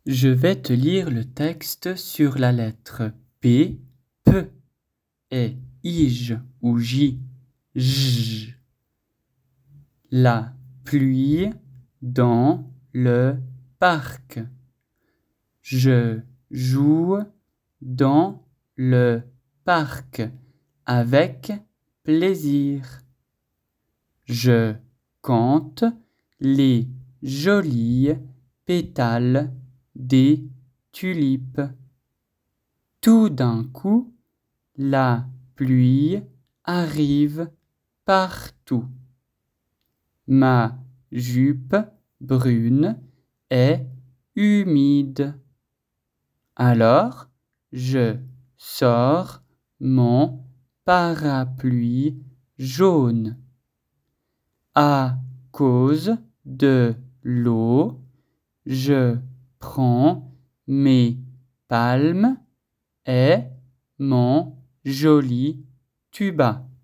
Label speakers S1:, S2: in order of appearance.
S1: Je vais te lire le texte sur la lettre P, P et IJ ou J, J. La pluie dans le parc. Je joue dans le parc avec plaisir. Je compte les jolis pétales des tulipes. Tout d'un coup, la pluie arrive partout. Ma jupe brune est humide. Alors, je sors mon parapluie jaune. À cause de l'eau, je prends mes palmes et mon joli tuba.